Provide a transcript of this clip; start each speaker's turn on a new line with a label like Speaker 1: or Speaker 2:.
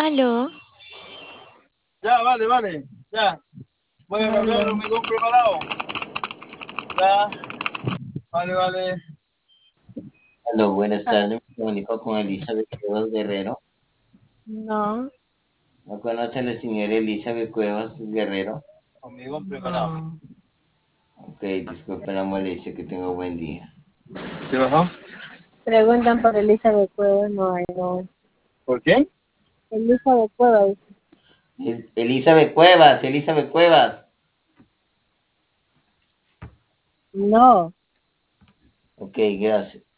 Speaker 1: Aló,
Speaker 2: Ya, vale, vale, ya. Voy a
Speaker 1: aló.
Speaker 2: beber un midón preparado. Ya, vale, vale.
Speaker 3: Hola, buenas
Speaker 1: Ah,
Speaker 3: tardes. Me comunico con Elizabeth Cuevas Guerrero.
Speaker 1: no,
Speaker 3: ¿No conoce a la señora Elizabeth Cuevas Guerrero?
Speaker 2: Hormigón preparado.
Speaker 1: no.
Speaker 3: Ok, disculpe la molestia, que tenga buen día.
Speaker 2: ¿Qué bajó?
Speaker 1: Preguntan por Elizabeth Cuevas, no hay, no.
Speaker 2: ¿Por qué?
Speaker 1: Elizabeth Cuevas,
Speaker 3: Elizabeth Cuevas, Elizabeth Cuevas.
Speaker 1: no.
Speaker 3: Ok, gracias.